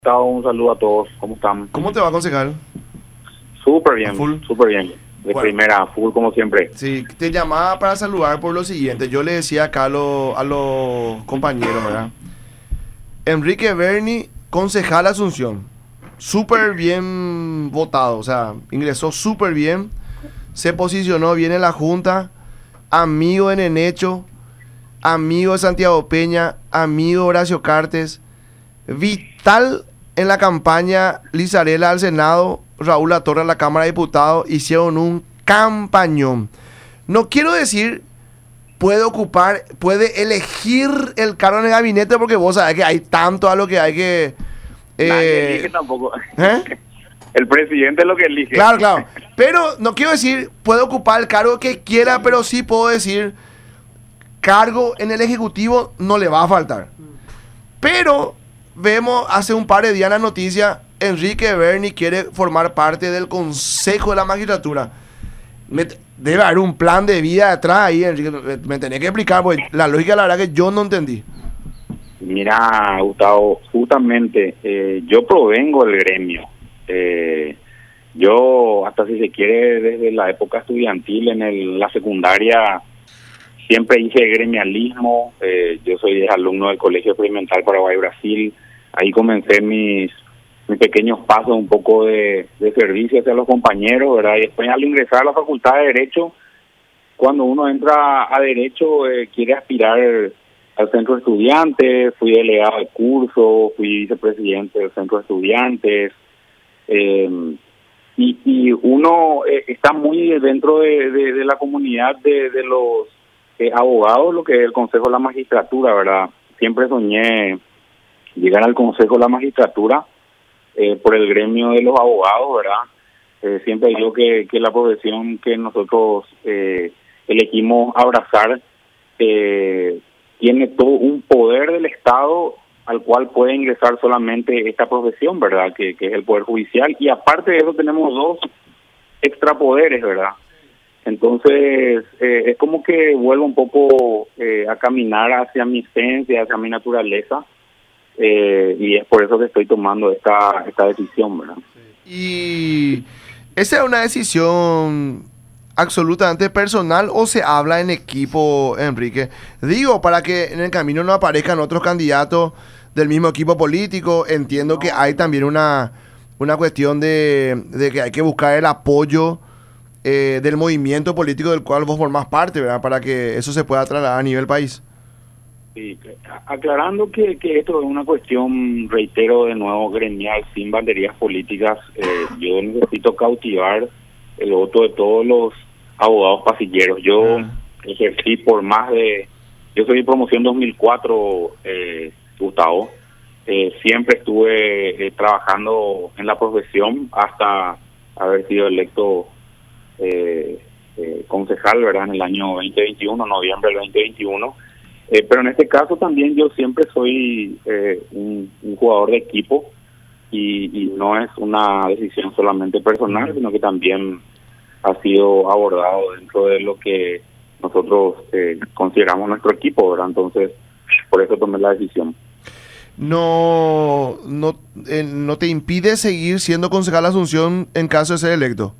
Un saludo a todos, ¿cómo están? ¿Cómo te va, concejal? Súper bien, Full. súper bien. De primera, full como siempre. Sí, te llamaba para saludar por lo siguiente. Yo le decía acá a los compañeros, ¿verdad? Enrique Berni, concejal Asunción. Súper bien votado, o sea, ingresó súper bien. Se posicionó bien en la Junta. Amigo de Nenecho. Amigo de Santiago Peña. Amigo de Horacio Cartes. Vital en la campaña Lizarela al Senado, Raúl Latorre a la Cámara de Diputados. Hicieron un campañón. No quiero decir puede elegir el cargo en el gabinete, porque vos sabés que hay tanto a lo que hay que... Nadie elige tampoco. El presidente es lo que elige. Claro. Pero no quiero decir puede ocupar el cargo que quiera, pero sí puedo decir cargo en el Ejecutivo no le va a faltar. Pero vemos hace un par de días en la noticia, Enrique Berni quiere formar parte del Consejo de la Magistratura. Debe haber un plan de vida detrás ahí, Enrique. Me tenés que explicar, porque la lógica, la verdad, que yo no entendí. Mira, Gustavo, justamente yo provengo del gremio. Yo, hasta si se quiere, desde la época estudiantil, en la secundaria, siempre hice gremialismo. Yo soy alumno del Colegio Experimental Paraguay-Brasil. Ahí comencé mis pequeños pasos, un poco de servicio hacia los compañeros, ¿verdad? Y después, al ingresar a la Facultad de Derecho, cuando uno entra a Derecho, quiere aspirar al Centro de Estudiantes. Fui delegado de curso, fui vicepresidente del Centro de Estudiantes. Y uno está muy dentro de la comunidad de los abogados, lo que es el Consejo de la Magistratura, ¿verdad? Siempre soñé llegar al Consejo de la Magistratura por el gremio de los abogados, ¿verdad? Siempre digo que la profesión que nosotros elegimos abrazar tiene todo un poder del Estado al cual puede ingresar solamente esta profesión, ¿verdad? Que es el Poder Judicial. Y aparte de eso tenemos dos extrapoderes, ¿verdad? Entonces, es como que vuelvo un poco a caminar hacia mi esencia, hacia mi naturaleza, y es por eso que estoy tomando esta decisión, ¿verdad? ¿Y esa es una decisión absolutamente personal o se habla en equipo, Enrique? Digo, para que en el camino no aparezcan otros candidatos del mismo equipo político. Entiendo que hay también una cuestión de que hay que buscar el apoyo del movimiento político del cual vos formás parte, ¿verdad? Para que eso se pueda trasladar a nivel país. Sí, aclarando que esto es una cuestión, reitero de nuevo, gremial, sin banderías políticas. Yo necesito cautivar el voto de todos los abogados pasilleros. Yo ejercí por yo soy de promoción 2004, Gustavo. Siempre estuve trabajando en la profesión hasta haber sido electo concejal, ¿verdad? En el año 2021, noviembre del 2021. Pero en este caso también yo siempre soy un jugador de equipo y no es una decisión solamente personal, sino que también ha sido abordado dentro de lo que nosotros consideramos nuestro equipo, ¿verdad? Entonces, por eso tomé la decisión. ¿No te impide seguir siendo concejal de Asunción en caso de ser electo?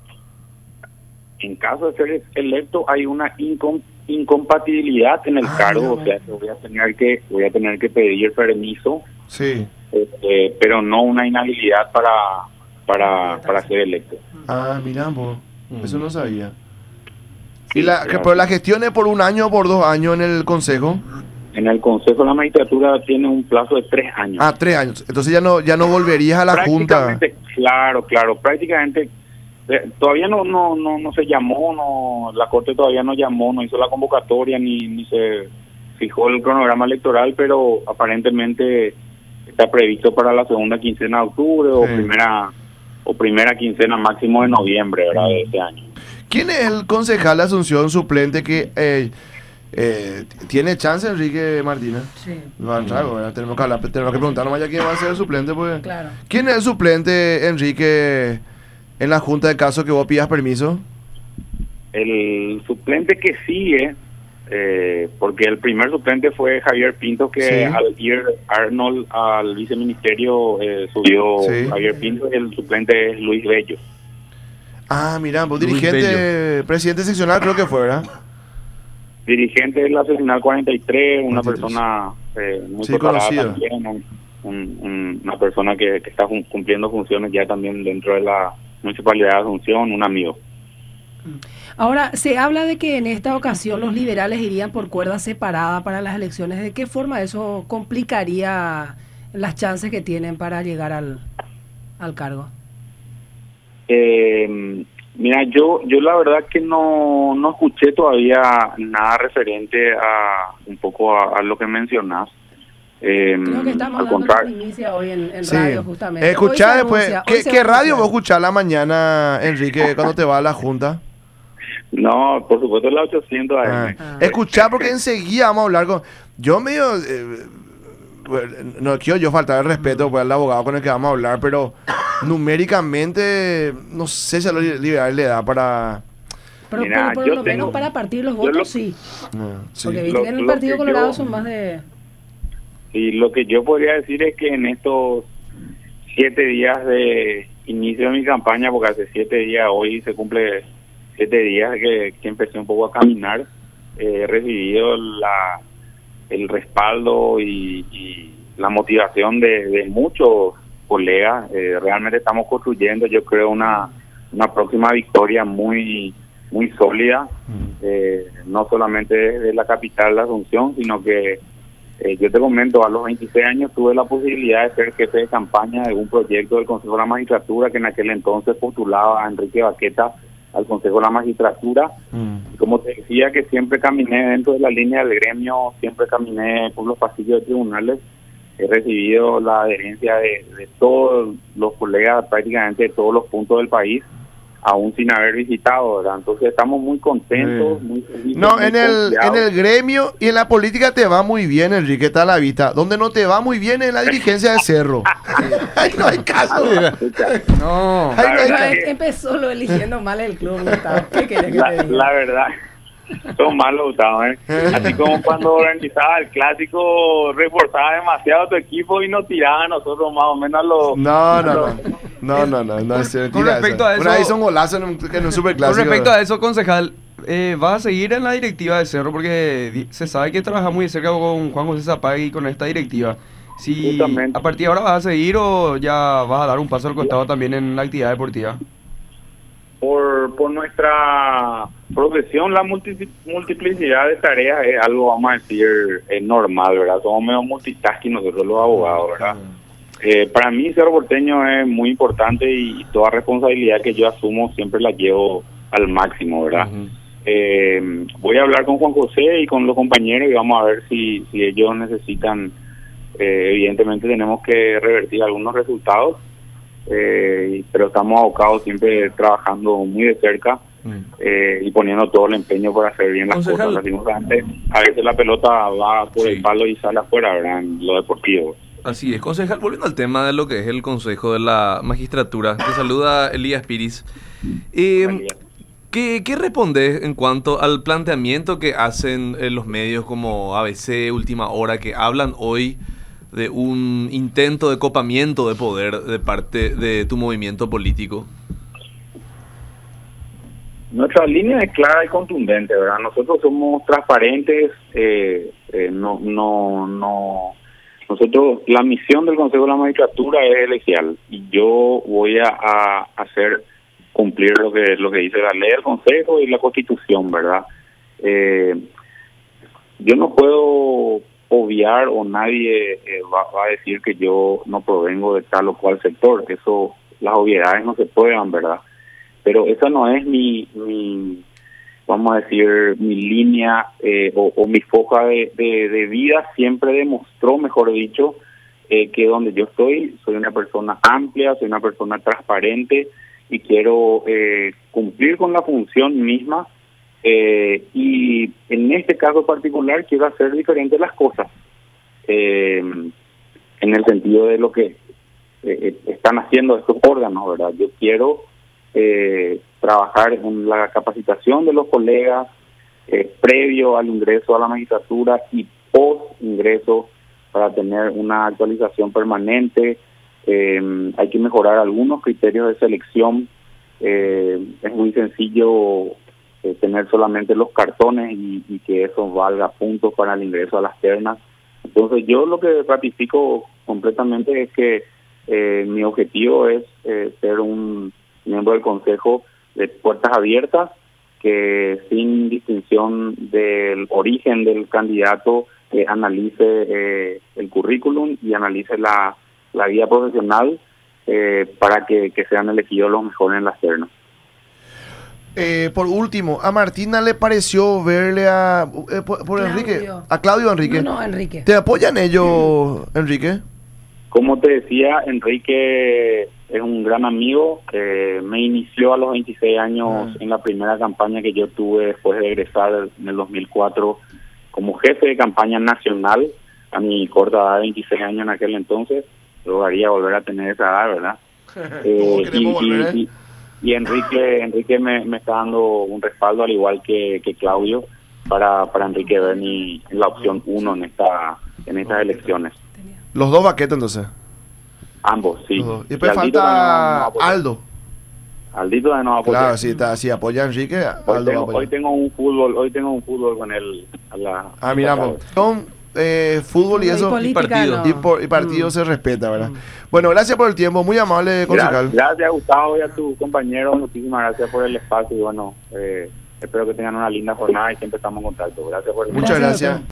En caso de ser electo hay una incompatibilidad en el cargo, o sea, que voy a tener que pedir permiso, sí, pero no una inhabilidad para ser electo. Mira, vos, eso no sabía. Sí, pero la gestión es por 1 año o por 2 años en el Consejo. En el Consejo de la Magistratura tiene un plazo de 3 años. 3 años. Entonces ya no volverías a la Junta. Claro. Prácticamente todavía no se llamó, la Corte todavía no llamó, no hizo la convocatoria ni se fijó el cronograma electoral, pero aparentemente está previsto para la segunda quincena de octubre o primera quincena máximo de noviembre, ¿verdad? De este año. ¿Quién es el concejal de Asunción suplente que tiene chance, Enrique Martínez? Sí. Tenemos que preguntar nomás ya quién va a ser el suplente, pues. Claro. ¿Quién es el suplente, Enrique, en la Junta de caso que vos pidas permiso? El suplente que sigue porque el primer suplente fue Javier Pinto, que Sí. al ir Arnold al viceministerio subió Sí. Javier Pinto, y el suplente es Luis Bello. Ah, mira, vos Luis dirigente, presidente seccional creo que fue, ¿verdad? Dirigente de la seccional 43, una 43. persona muy Sí, preparada conocido. también, una persona que está cumpliendo funciones ya también dentro de la Municipalidad de Asunción, un amigo. Ahora, se habla de que en esta ocasión los liberales irían por cuerda separada para las elecciones. ¿De qué forma eso complicaría las chances que tienen para llegar al cargo? Mira, yo la verdad que no escuché todavía nada referente a un poco a lo que mencionás. Creo que estamos Al dando la contrario, primicia hoy en Sí. radio, justamente. Escuchá Hoy se después. anuncia, hoy se ¿Qué va a radio anunciar. vos escuchás la mañana, Enrique, cuando te vas a la junta? no, por supuesto la 800 AM. Ah. Escuchá, porque enseguida vamos a hablar con... Yo medio... bueno, no quiero yo faltar el respeto por el abogado con el que vamos a hablar, pero numéricamente no sé si a los liberales le da para... Pero, Mira, por yo lo menos tengo- para partir los yo votos, lo- sí. Sí. Porque viste que en el Lo Partido que Colorado yo- son más de... Y lo que yo podría decir es que en estos 7 días de inicio de mi campaña, porque hace 7 días, hoy se cumple 7 días que empecé un poco a caminar, he recibido el respaldo y la motivación de muchos colegas. Realmente estamos construyendo, yo creo, una próxima victoria muy sólida, no solamente desde la capital de Asunción, sino que yo te comento, a los 26 años tuve la posibilidad de ser jefe de campaña de un proyecto del Consejo de la Magistratura que en aquel entonces postulaba a Enrique Baqueta al Consejo de la Magistratura. Y como te decía, que siempre caminé dentro de la línea del gremio, siempre caminé por los pasillos de tribunales. He recibido la adherencia de todos los colegas, prácticamente de todos los puntos del país, aún sin haber visitado, ¿verdad? Entonces estamos muy contentos, muy felices. No, muy en el confiados. gremio y en la política te va muy bien, Enrique, está a la vista. Donde no te va muy bien es en la dirigencia de Cerro. Ahí no hay caso. No. Ahí no hay La caso. verdad Empezó lo eligiendo mal el club, Gustavo. ¿Qué querés que te diga? La verdad, son malos, Gustavo, ¿eh? Así como cuando organizaba el clásico, reforzaba demasiado tu equipo y nos tiraba a nosotros más o menos a los... No, es mentira Con respecto eso. a eso- Una vez hizo un golazo en un Con superclásico. respecto a eso, concejal, ¿vas a seguir en la directiva de Cerro? Porque se sabe que trabaja muy de cerca con Juan José Zapagui y con esta directiva. Si Justamente. a partir de ahora vas a seguir o ya vas a dar un paso al costado también en la actividad deportiva. Por nuestra profesión, la multiplicidad de tareas es algo, vamos a decir, normal, ¿verdad? Somos medio multitasking nosotros los abogados, ¿verdad? Para mí, Cerro Porteño es muy importante y toda responsabilidad que yo asumo siempre la llevo al máximo, ¿verdad? Voy a hablar con Juan José y con los compañeros y vamos a ver si ellos necesitan. Evidentemente tenemos que revertir algunos resultados, pero estamos abocados siempre trabajando muy de cerca y poniendo todo el empeño para hacer bien las Concejal. cosas. Lastimosamente, a veces la pelota va por el Sí. palo y sale afuera, ¿verdad? En lo deportivo. Así es, concejal, volviendo al tema de lo que es el Consejo de la Magistratura, te saluda Elías Piris. ¿Qué respondes en cuanto al planteamiento que hacen los medios como ABC, Última Hora, que hablan hoy de un intento de copamiento de poder de parte de tu movimiento político? Nuestra línea es clara y contundente, ¿verdad? Nosotros somos transparentes, nosotros, la misión del Consejo de la Magistratura es electoral y yo voy a hacer cumplir lo que dice la ley del Consejo y la Constitución, ¿verdad? Yo no puedo obviar o nadie va a decir que yo no provengo de tal o cual sector. Eso, las obviedades no se pueden, ¿verdad? Pero esa no es mi vamos a decir, mi línea o mi foca de vida. Siempre demostró, mejor dicho, que donde yo estoy, soy una persona amplia, soy una persona transparente y quiero cumplir con la función misma. Y en este caso particular quiero hacer diferentes las cosas en el sentido de lo que están haciendo estos órganos, ¿verdad? Yo quiero trabajar en la capacitación de los colegas, previo al ingreso a la magistratura y post ingreso para tener una actualización permanente. Hay que mejorar algunos criterios de selección. Es muy sencillo tener solamente los cartones y que eso valga puntos para el ingreso a las ternas. Entonces yo lo que ratifico completamente es que mi objetivo es ser un miembro del Consejo de puertas abiertas, que sin distinción del origen del candidato analice el currículum y analice la vida profesional para que sean elegidos los mejores en las ternas. Por último, a Martina le pareció verle a Claudio. Enrique, a Claudio Enrique. No, Enrique. ¿Te apoyan ellos, Enrique? Como te decía, Enrique es un gran amigo. Me inició a los 26 años en la primera campaña que yo tuve después de egresar en el 2004 como jefe de campaña nacional a mi corta edad de 26 años en aquel entonces. Lograría volver a tener esa edad, ¿verdad? Y Enrique me está dando un respaldo, al igual que Claudio, para Enrique Berni en la opción 1 en estas elecciones. Los dos baquetes, entonces. Ambos, sí. Los dos. Y después falta Aldo. Aldito de no apoyar. Claro, si apoya a Enrique, Aldo va a apoyar. Hoy tengo un fútbol con él a la. Miramos. Con fútbol y eso. política, partido. Y partido se respeta, ¿verdad? Bueno, gracias por el tiempo, muy amable, concejal. Gracias, Gustavo, y a tus compañeros. Muchísimas gracias por el espacio y bueno, espero que tengan una linda jornada y siempre estamos en contacto. Gracias por el Muchas gracias.